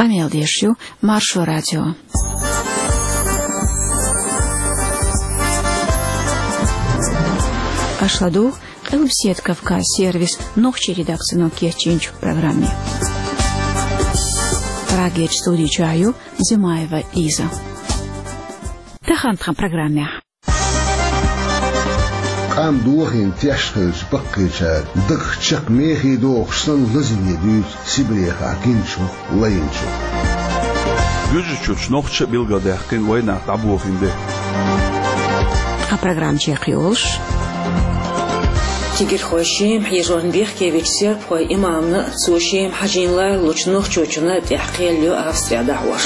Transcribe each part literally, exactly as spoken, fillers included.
Камел Дешью, Маршу радио. Ашладух, Элбсет Кавказ сервис, ногче редакцию Кечинч в программе. Рагеч студии чаю, Зимаева Лиза. Тахантхан программе. Кам духин тяжкий баккича, дых чак мехи дох сан лазни дют сибреха кинчу лайнчу. Южичуч ногче билгадехкин война табухинде. А программ чехиолш. Тигер хошим ежон бехкевич серб хой имамна сушим хажинлар лучнох чучуна тяхкелю Австрия дахваш.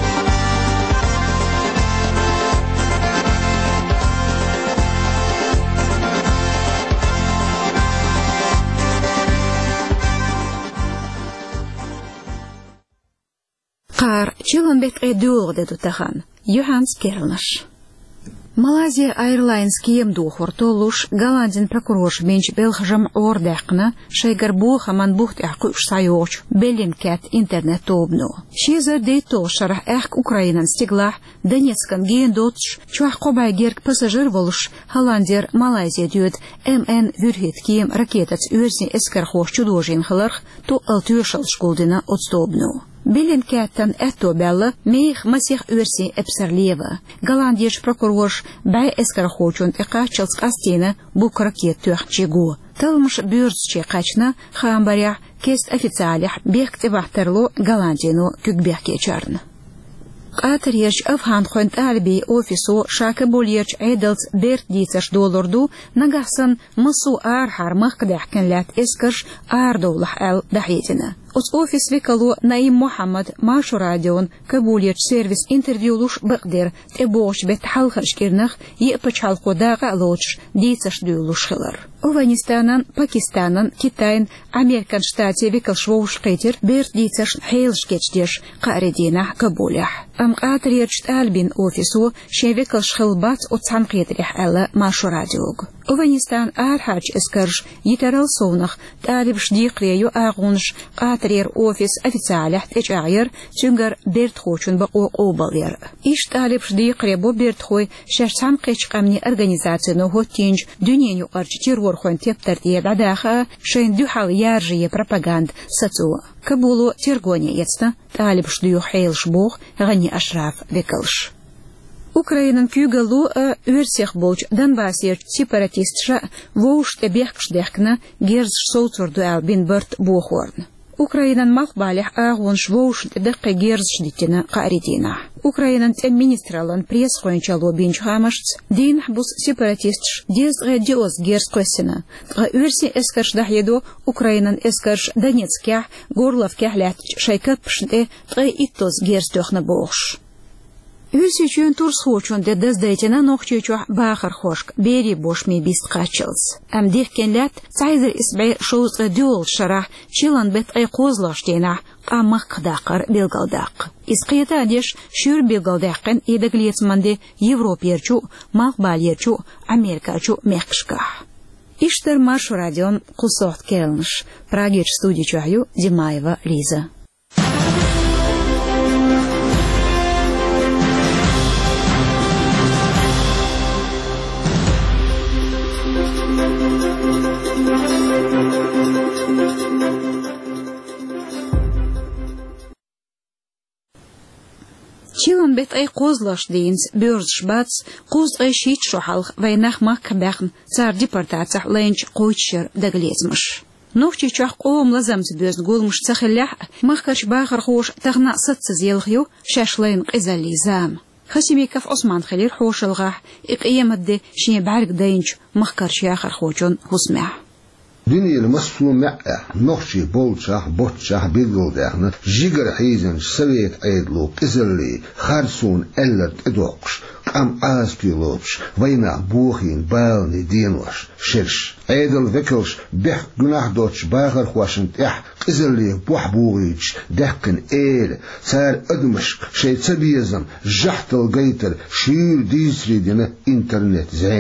Кар чилон бет эдуор де тутахан Йоханс Керлнаш. Малайзия Airlines кием духор толуш Голландин прокурорш бенч белхжам ордахна шейгар буха ман бухт ахкуш сайоч беллинкет интернет тобну. Шизер дейто шарах эх Украинан стиглах Донецкан ген дотш чуах кобай герк пассажир волш Холландер Малайзия дюет МН вюрхит кием ракетац уерсин эскар хош чудожин хларх то алтюшал школдина отстобну. Беллинкеттен этто белла мех масих уерси эпсерлева. Голландияш прокурорш бай эскар хочун экачалс астена бук ракет тюхчигу. Талмш бюрсче качна хамбаря кест официалях бехте бахтерло Голландину кюкбехке чарн. Катерьеш афхан хонт альби офису шака больерч эйдалс берт дицаш долларду нагасан масу ар хармах кдахкен лят эскарш ар доллах эл дахитина. От офис викалу Наим Мухаммад Маршу радион кабульерч сервис интервью луш багдер тебош бет халхаршкирнах епач халкодаға лоч дицаш дюлушхилар. Афганистанан, Пакистанан, Китайн, Американ штате викал швоуш кайтер берт дицаш хейлшкечдеш qaridina кабулях. Ам qaterьерч альбин офису шевикал шхилбат от санкетрих элла Маршу радиог. Афганистан архач эскарш йитарал совнах талибш дикрею агунш qaterьер офис официалях течагер чунгар берт хочун бао обалер. Иш талибш дикре бо берт хой шаш санкечкамни организацияну хотинж дюненю арчтир ворхон тептер ебадаха шейн дюхал яржие пропаганд сацу. Кабулу тергоне яцта талибш дю хейлш бог гани ашраф векалш. Украинан кюгалу уерсех болч Донбассер сепаратистша воуш тебехкш дехкна герз соутурду албин берт бохорн. Украинан махбалях агонш воуш декке герз шдитина qaridina. Украинан министралан пресс хойнчало бинч хамашц дин бус сепаратистш дез радиоз герз косина. Уерси эскарш дахеду Украинан эскарш Донецкя горловкя лят шайкапшде тре итос герз тохна бохш. Юсичун турс хочун де дездейтена нохчучу бахар хошк бери бош ми бист качылс. Ам дехкенлят цайзер исбай шоуз дюл шарах чилан бет ай козлаштена амах кдакар белгалдак. Исқиета адеш шүр белгалдакын едеглецманде Европерчу, Махбалерчу, Америкачу мехкшка. Иштер Маршу радион кусохт келнш. Прагеч студии чаю Зимаева Лиза. Чилан бет ай козлаш дейнс бёрз шбац коз ай шит шохалх вайнах мак бахн цар депортация ленч койчер даглезмыш. Нохчи чах ом лазамс бёз голмыш цахлях махкач бахар хош тагна сатсыз елхю шашлайн qizalizam. Хасимиков Осман Халир хошалга иқиямадде шин барг дейнч махкарч яхар хочон хусмя. دنيا المسلوم مع نخشي بولشة بوتشة بيجودهنا جيجر حيزن سويت عيدلو كزلي خرسون ألت إدوقش أم آسبيلوش وينا بوخين بالني دينوش شرش عيدل فكرش بح جناح دوتش باخر خواشن تح كزلي بوح بوغيش دهكن إيل صار أدمشق شي تبيزم جحت القيتر شير ديسري دينا إنترنت زينح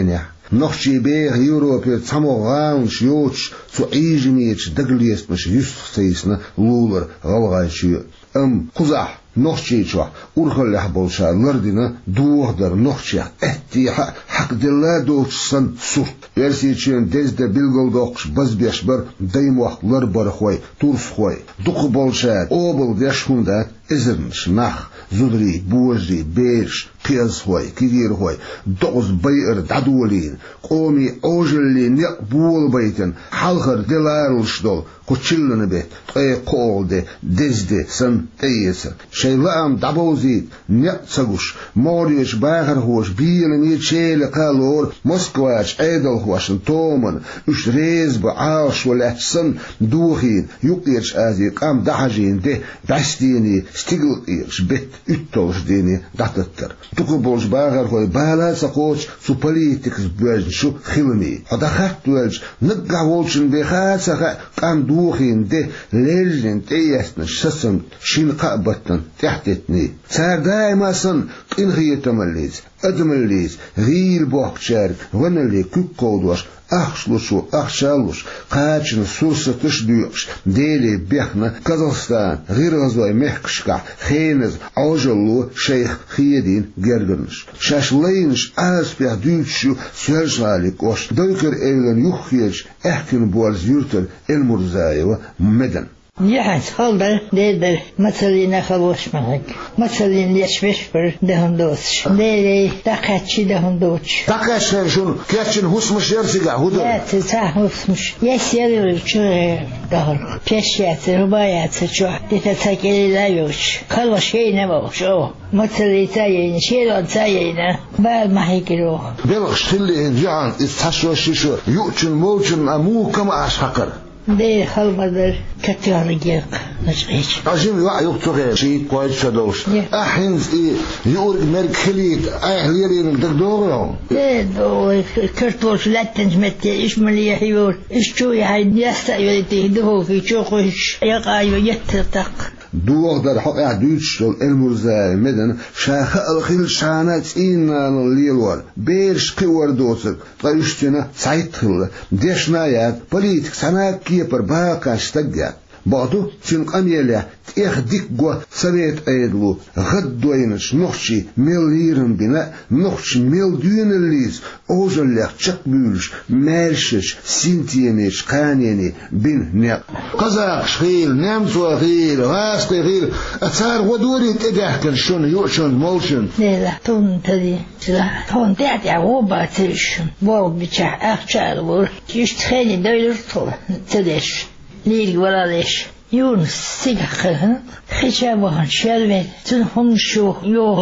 نخشي بيه يوروبي تسمو غاونش يوتش تو ايجميتش دقليست مش يسخ سيسنا لولر غلغايشي ام قزح نخشي شو أرخل لحبولشا لردنا دوغدر نخشي احتي حق دلا دوغسن سوت يرسيچين دزده بلغل دوغش بز بيشبر دايم وقت لربر خوي تورس خوي دوغ بولشا اوبل ديشهوندا ازرنش نخ زودري بوزي بيش قياس خوي كيدير خوي دوغز بيئر دادولين قومي اوجلي نقبول بيتن حلخر دلارلش دول قوچلن بيت طي قول دزده سن تيسر شيلام دابوزيد نقصغوش موريش باغر هوش بيلمي تشيل قالور موسكواش ايدل هوشن تومن اش ريز بعاش والأحسن دوخين يقيرش ازي قام دحجين ده دستيني ستيغل ايرش بيت اتوش ديني داتتر تقبولش باغر هوي بالا سقوش سو بوليتكس بوجن شو خلمي هدا خط ولج نقع ولشن بخاسخ قام دوخين ده ليلجن تيسن شسم شين قابتن تحتتني سار دائما سن قنخية تمليز أدمليز غير بوحشار ونالي كوكودوش أخشلوشو أخشالوش قاتشن سورسة تشديوش ديلي بيخنا كازاخستان غير غزوي محكشكا خينز عوجلو شيخ خيدين جرجنش شاشلينش آس بيخ دوتشو سيرشاليك وش دوكر إيلن يخيج احكن بوالز يورتر المرزايوة مدن يحس خالدر ديدر مثلين خلوش معك مثلين يشبش بر دهن دوتش ديري تاقاتشي دهن دوتش تاقاتشي شون كاتشن هسمش يرسيقا هدو لا تساه هسمش يسير شو دهر بيشيات ربايات شو تتساكيلي لا يوش خلوش كي نبوش او مثلي تايين شيرون تايين بعد ما هيكرو بلغش تلي جعان استحشو شيشو يؤتشن موتشن امو كما اشحقر ده خلبدر كتيارجيك نشيش عجيب وعي يقطع شيء كويس شدوش أحينز إيه يورج مركليت أهليرين الدكتورهم ده دو كرتوش لاتنج متى إيش مليه يقول إيش شو يعني يستعيد تهدوه في شوقش يقايو يترتق دوغ در حق عدوش دول المرزاي مدن شاخ الخيل شانات إينا الليلور بيرش قوار دوتك طيشتنا سايتخل ديشنايات بوليتك سناك كيبر باقا اشتقيات بعضو تنقام يلي تيخديك قوة سبيت ايدلو غدوينش نخشي مليرن بنا نخشي ملدين الليز اوجل لك تشك بيولش مالشش سنتيميش قانيني بين نق قزاق شخيل نامسو غير غاسقي غير اتسار ودوري تدحكن شون يوشن موشن لا تون تدي لا تون تعتي عوبا ترشن بورو بيشح اخشال بور يشتخيني دويلر طول تدش ليل ولا ليش يونس سيجخها خشابها شلبت تنهم شو يو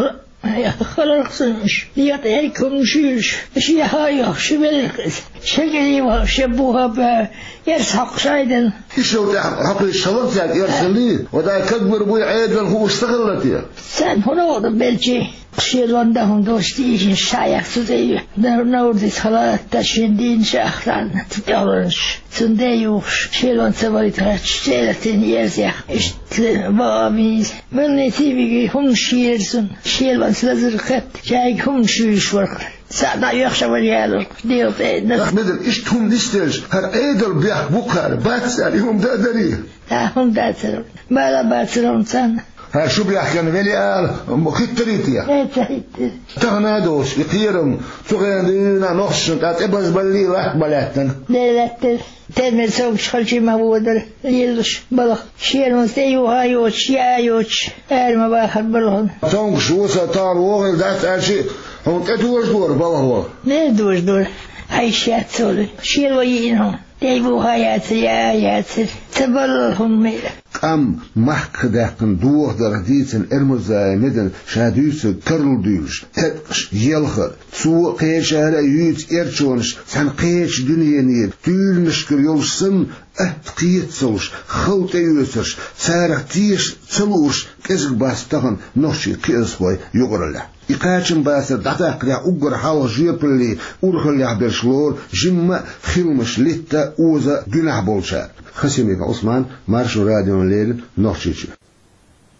يا خلصنش ليطيكم شيش شي هاي شبلك شجري وشبوها ب يسحق شايدا شو ده حق الشلط يا يرسلي وده كبر بو عيد هو اشتغلت يا سان هنا بلجي شيلون دهم دوستي شايخ سدي نوردي صلاة تشندين شاخران تدورنش سنديوش شيلون سوالي ترش شيلتين يرزيخ اشت بابيز من نتيبي هم شيرسون شيلون سلازر خط جاي هم شويش ورق ساعدا يخشى وليالر ديو تيد أحمد إشتهم نستيج هر عيدل بيح بقر باتسال هم دادري لا هم دادرون بالا باتسرون سان ها شو بيحكي أنا ولي قال مخيطريتيا ايه تريد تغنادوش يطيرم تغنادينا نخشن تات إبز باللي راح بلاتن ليلة تدمر سوق شخلشي مهودر ليلش بلغ شيرون سيو هايوش يايوش ارما باخر بلغن تونك شوسا تار وغل دات أشي هم تدوش دور بلغ ليه دوش دور عيشات سولي شيرو يينهم تيبو هايات يايات تبلغهم ميلا أم محك داقن دوغ درديتن إرمزاي مدن شادوس كرل دوش تدقش يلخر تسو قيش هلا يوت إرشونش سان قيش دنيا نير تول مشكر يلسن أتقيت سوش خلط يوسرش سارق تيش تلوش كزق باستغن نوشي قيس هوي يغرله إقاچن باسر دعتاق لع أقر حال جيبلي أرخل لع برشلور جمع خلمش لتا أوزا جناح بولشار خسيمي عثمان مارشو راديو الليل نوشيشي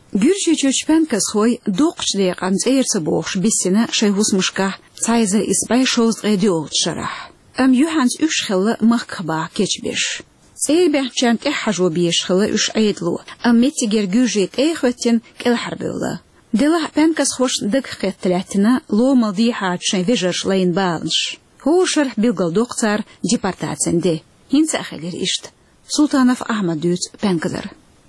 Gürşe çöçpen kızhoy dokçliq anzerse boğş bisine şeyhus muşkah sayza isbay şoz qedi olçarah. Am yuhans üç xılı maqba keçbiş. Seyr behçent ehhajo biş xılı üç aydlu. Am metiger gürjet ehvetin kel harbılı. Delah pen kızhoş dık qetlatina lo maldi haçın vejerş layn balnş. Ho şerh bilgal doktor departatsende. Hinsa xalir işt. Sultanov Ahmad Düz penkizar.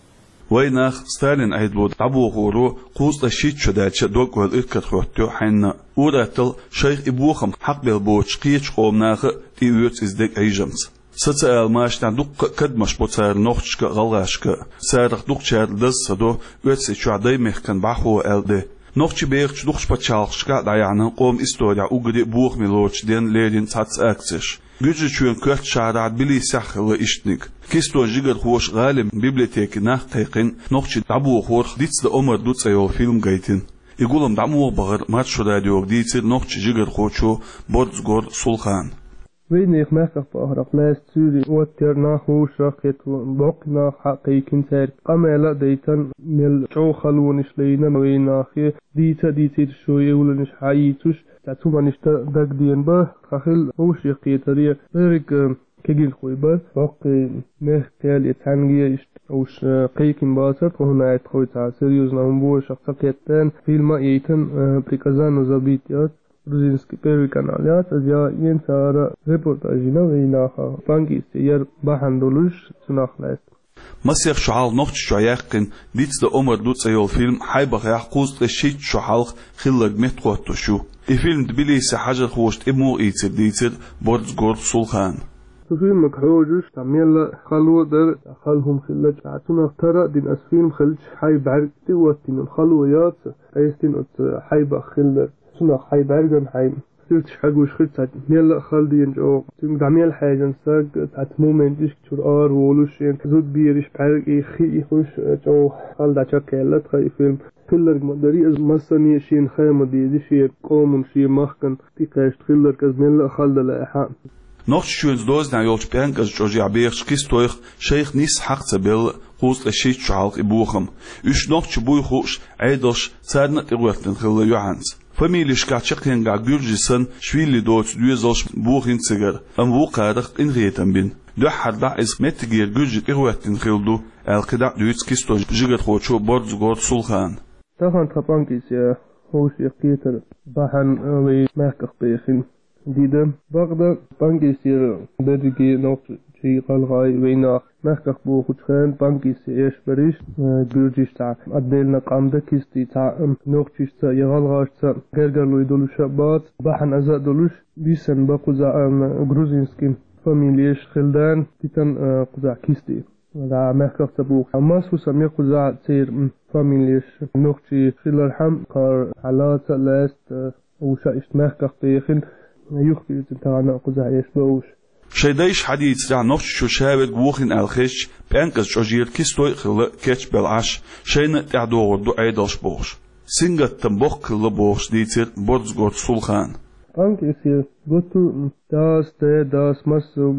ويناخ ستالين عيدلود عبو غورو قوز لشيت شداتش دوك والإركت خوتو حين أوراتل شيخ إبوخم حق بالبوش قيش قومناخ تيويوت إزدك أيجمز ستسأل ماشنا دوك كدمش بوتسار نوخشك غلاشك سارخ دوك شاد لز سدو ويتسي شعدي مخكن بحو ألدي نوخشي بيخش دوخش بچالخشكا دايانا قوم إستوريا أغدي بوخ ميلوش دين ليدين تاتس أكسش Gücü çün kört şarat bili sahlı iştnik. Kisto jigar hoş galim biblioteki nah tayqin noqchi tabu xor ditsda omar dutsayo film gaytin. İgulam damu bağır mat radio ditsi noqchi jigar xochu bodzgor sulxan. وين يخمسك بأهرق ناس تسوري واترنا هو شاكت وبقنا حقيقين سار قمالا ديتن مل جو خلونش لينا ويناخي ديتا ديتا شوية ولنش حايتوش تعتو منشتا داك دين با خخل هو شيقية تريا بارك كجيل خوي با باقي مه تال يتعنجي وش قيكين باسر وهنا يتخوي تعسير يوزنا هنبو شخصاقيتان فيلم يتن بريكازان وزابيتيات грузинский первый канал я ен сара репортажина вейнаха банки сер бахандулуш цунахласт مسيخ شعال نوخش شعيقين ديتس دا عمر دوتس ايول فيلم حيبخ يحقوز تشيت شعالخ خلق متقوتو شو الفيلم دبليس حاجة خوشت امو ايتر ديتر بوردزغور سولخان فيلم مكحوجوش تعميلا خلوة در خلهم خلج عتونا اخترا دين اس فيلم خلج حيب عرقتي واتين الخلويات ايستين ات حيب خلج سنا حي برجن حي سيرت حاجوش خد سات ميلا خالدين جو تم دعميل حاجة ساق تات مومنتش كتور آر وولوشين زود بيرش برج اي خي خوش جو خالد عشاكيلات خي فيلم خلر مدري از مسني شين خيمة دي شي قوم شي مخكن تيكاش خلر كز ميلا خالد لا Noch schöns dos na yolch bank as Georgia Beers kistoych Sheikh Nis Haqtabel qus la shit chalq ibukham üç noch chbuy khush aydosh sarna tirwatn khilla yuhans Familie Skatschkin ga Gürjisen Schwili dort düzosh buchin ziger am wuqarig in reten bin du hadda is metgir Gürjit irwatn khildu al qida düts kisto jigat khocho bodzgor sulxan tahan tapankis ya hosh yaqiter bahan wi makh bikhin ديدا بغدا بانكي سير بدرجي نوت شي قلغاي وينا مخكخ بو خدخان بانكي سيش بريش جورجيش تاع ادلنا قامدا كيستي تاع نوختيش تاع يغالغاش تاع غرغلو يدولو شبات بحن ازا دولوش بيسن باقوزا غروزينسكي فاميليش خلدان تيتن قوزا كيستي دا مخكخ تبو اماس وسمي قوزا تير فاميليش نوختي خلالحم قار حالات لاست وشا اشت مخكخ تيخن يخفي تنتغانا قزع يشبوش شيدايش حديث رع نوش شو شابت بوخين الخش بانكس شجير كيستوي خلا كيتش بالعش شين تعدور دو عيدلش بوش سنجت تنبوخ خلا بوش ديتر بوردزغورد سولخان بانك يسير قطو داس تي داس مسو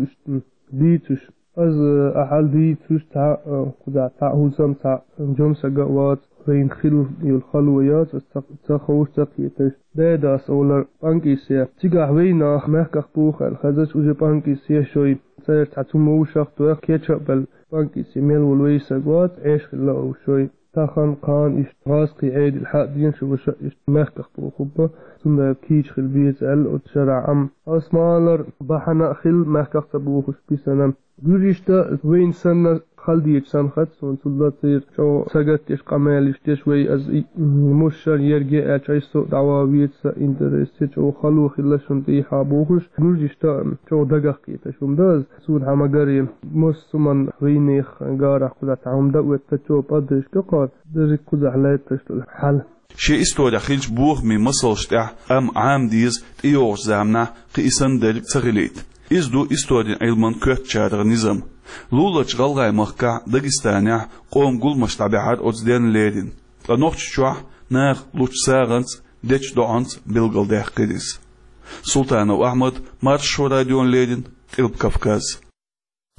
ديتوش از احال ديتوش تا قزع تا هوسم تا جمسا قوات وين خلو يلخلويات تخوش تقيتش داس أولر بانكي سيا تيجا وينا مهكخ بوخ الخزش وجه بانكي سيا شوي سير تعتو موشخ توخ كيتشا بل بانكي سيا ميل والويسا قوات عيش خلاو شوي تاخن قان إشت غاسقي عيد الحق دين شو بشا إشت مهكخ بوخوبا ثم كيش خل بيت أل وتشرع عم أسمالر بحنا خل مهكخ تبوخش بسنم جوريشتا وين سنة خالديش سنخت سون سلطير شو سجتش قمالش تشوي از مشر يرجع أشيسو دعوات إنترست شو خلو خلشون تي حابوخش جورجشتا شو دقق كيتا شو مداز سود همجارين مسمن وينيخ جارح كذا تعم دقوة تشو بدرش تقار درك كذا حلات تشتل حل شيء استوى خلج بوخ من مصر شتاع أم عام ديز تيوش زامنا قيسن دلك تغليت إزدو استوى علمان كرت شارع نظام لولج غلغاي مخكا داغستانيا قوم قول مش طبيعات أوزدين ليدين لنوخش شوح ناغ لوش ساغنت ديش دوانت بلغل ديح قديس سلطان أحمد مارش شو راديون ليدين قلب كفكاز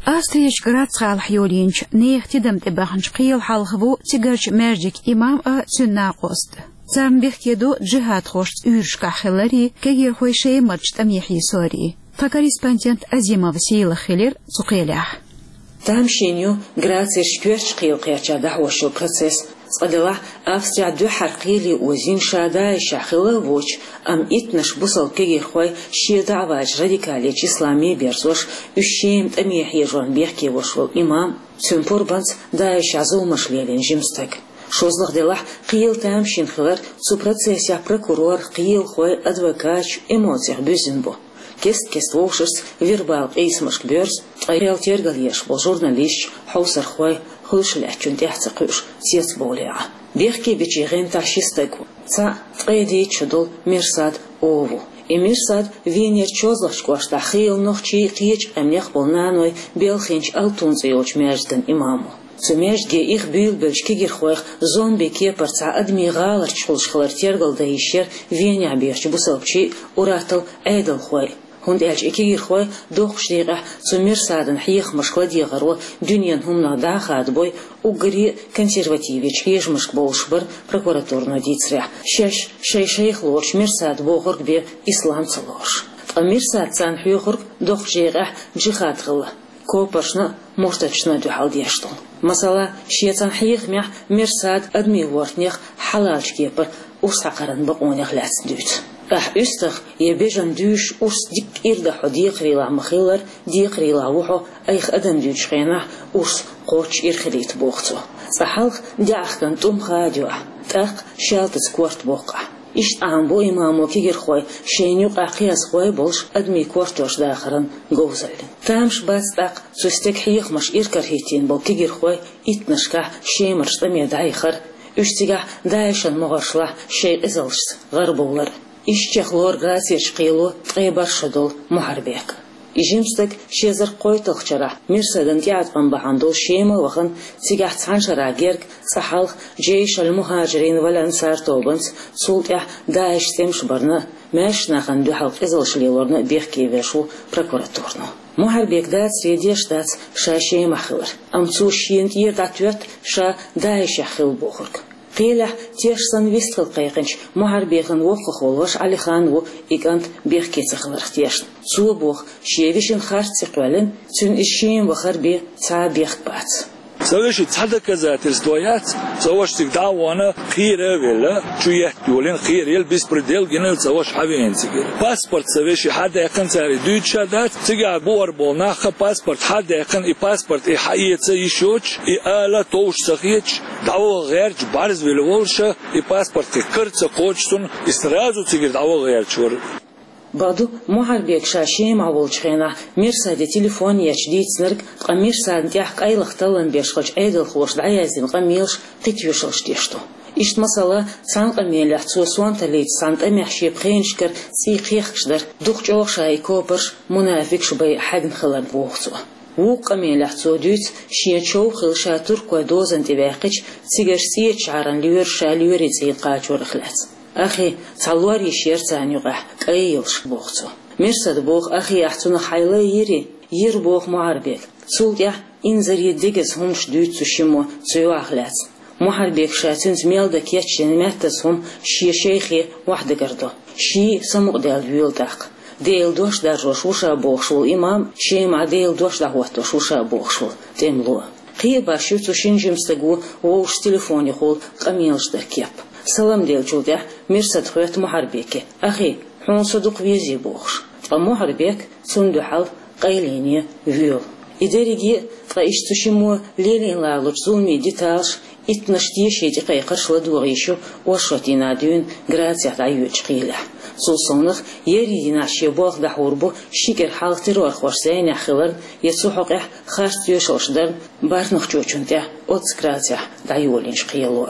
Австрияч градсхал хьолинч нех тидам тебахнч қийл халхву тигарч мержик имам а цюннақост. Царнбех кеду джихад хошц үршка хелари кегер хойшей марч тамихи сори. Та корреспондент Азимов Сила Хелер цуқелях. Там щеню Грация шпёрч қийл қияча дахвошо процесс. Сқадала Австрия ду харқили озин шадай шахила воч ам итнаш бусал кегер хой шеда аваж радикали ислами берзош ущем тамихи жонбех кевошвол имам цюнпорбанц дай шазу машлелен жимстак. Шозлых делах қийл там щенхилар цу процесsia прокурор қийл хой адвокач эмоциях бюзинбо. Кест кест волшерс вербал эйсмашк бёрз айрел тергал еш бол журналист хаусар хой хулшлячун тяцқуш цец болеа. Бехки бичиген ташистагу. Ца тқеди чудул мерсад ову. И мерсад венер чозлашкош та хил нохчи қич эмнех болнаной белхинч алтунцы оч межден имаму. Цумежге их бил бельшкигер хойх зомби кепарца адмиралар чулшхлар тергал да ишер веня бирч бусалчи уратал эйдал хой. Хунд элч экигер хой дохштига цумерсадын хих машхладигару дюньян хумна дахад бой угри консервативич ежмышк болшбыр прокуратурно дицря. Шеш шей шейх лош мерсад бохорг бе исламцы лош. Мерсад цан хюхорг дохштига джихад гыла. Копашна муртачна духал дештол. Масала шиецан хих мях мерсад адми вортнех халалч кепер усақаран бақонех ләцін дүйт. Ах үстіқ ебежан дүйш ус дик ирдаху диқрила махилар диқрила вуху айх адам дүйч қена ус қоч ирхилит боқту. Сахалх диахкан тумха дюа. Тақ шалтыз кварт боқа. Ишт амбо имаму кигер хой шейнюк ақияс хой болш адми квартош дахаран гоузалин. Тамш бацтақ сустек хиихмаш иркар хитин бол кигер хой итнашка шеймарш тамия дайхар. Үштіға дайшан мұғаршла шей изалшс ғарболар. Ишчехлор грасеш қилу тқайбар шадол мұхарбек. Ижимстік шезір қойтылқчара мерседен тиатпан бахандол шеймі вақын тигах цаншара герг сахалх джейш ал-мухаджирин валансар тобынс цултях дайш семшбарны мәшнахан духалқ изалшлилорны бехке вешу прокуратурну. Мұхарбек дат средеш дат ша шейм ахылыр. Амцу шиент ердатует ша дайш ахыл бохырг. Қилях тешсан вистқыл қайқынш мұхарбекін оқы қолғыш алихан о игант бехкеці қылырық тешін. Цу боқ шевишін харцы қөлін цүн ишшейін вақар бе ца бех бац. Савеши цадоказательств стоят, завош всегда вона хире вела, чует юлин хирел беспредел генел завош хавенцигер. Паспорт савеши хада якын цари дүйча дат, цига бор бол наха паспорт хада якын и паспорт и хаиеца ишоч, и ала тоуш сахеч, даво герч барз велволша, и паспорт и кырца кочтун, и сразу цигер даво герч вор. Баду мұхарбек шашем аволчхена мерсаде телефон ячдейт снырг қа мерсадын тях қайлықталын бешқыч әйділ хош дайязин қа мелш қитвешылш дешто. Ишт масала цан қамелях цуасуан талейт санта мяхши пхеншкер ци қиқшдар дух чоқшай копырш мунафик шубай хадн хылан вохцу. Вук қамелях цу дүйц шия чоу қылша туркуа дозан тевяқич цигер сие чаран люер ша люери ци қачурықлац. Ахи цалуари шерцанюга каилш бохцу. Мерсад бох ахи ахцуна хайла ири ир бох мұхарбек. Цултя инзари дегіз хумш дүйцу шимо цуюахляц. Мұхарбек шацин змелда кетчен мәттіз хум ши шейхи вахды гардо. Ши самуқ дел вюлтақ. Дейл дош дар жошуша бохшул имам, шейма дейл дош да хуатто шуша бохшул. Темлуа. Қиба шуцу шинжимстагу оуш телефони хол қамелшдар кеп. Салам дел чулдя мерсад хуят мұхарбеке. Ахи, хун садук вези бохш. Qa мұхарбек цундухал қайлине вюл. Идериги qa иштушиму лелин лалуч зулми деталш итнаштеши дикай қаршла дуғишу ошотина дюн грацият айуч қиля. Сулсонық еридина шебоқ да хурбу шикер халықтыр орхварсайын ахылар етсухоқ эх харстюшошдар барнық чочунтя отс грация дайолинш қиялуа.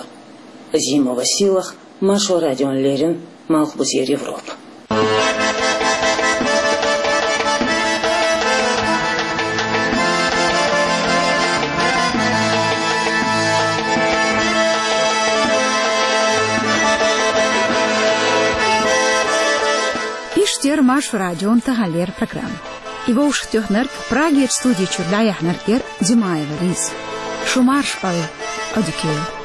Зима Василах, Маша Радион Лерин, Малхбузер Европа. Иштер Маш Радион Тагалер программ. Ивоуш тёхнерк Праге студии чурляях неркер Димаева Лиз. Шумарш ай, одикею.